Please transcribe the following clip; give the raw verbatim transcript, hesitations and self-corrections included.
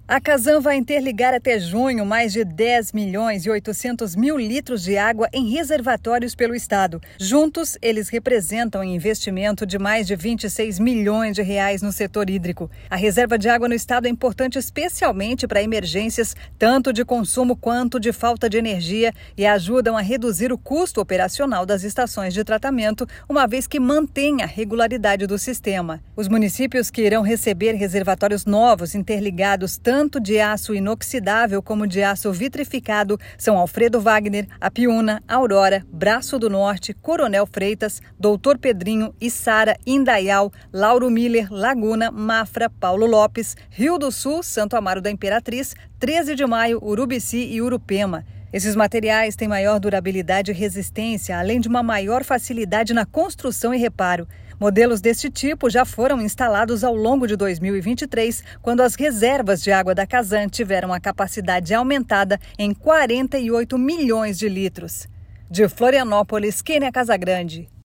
A Casan vai interligar até junho mais de dez milhões e oitocentos mil litros de água em reservatórios pelo estado. Juntos, eles representam um investimento de mais de vinte e seis milhões de reais no setor hídrico. A reserva de água no estado é importante especialmente para emergências, tanto de consumo quanto de falta de energia, e ajudam a reduzir o custo operacional das estações de tratamento, uma vez que mantém a regularidade do sistema. Os municípios que irão receber reservatórios novos interligados tanto tanto de aço inoxidável como de aço vitrificado são Alfredo Wagner, Apiúna, Aurora, Braço do Norte, Coronel Freitas, Doutor Pedrinho, Içara, Indaial, Lauro Miller, Laguna, Mafra, Paulo Lopes, Rio do Sul, Santo Amaro da Imperatriz, treze de maio, Urubici e Urupema. Esses materiais têm maior durabilidade e resistência, além de uma maior facilidade na construção e reparo. Modelos deste tipo já foram instalados ao longo de dois mil e vinte e três, quando as reservas de água da Casan tiveram a capacidade aumentada em quarenta e oito milhões de litros. De Florianópolis, Kênia Casagrande.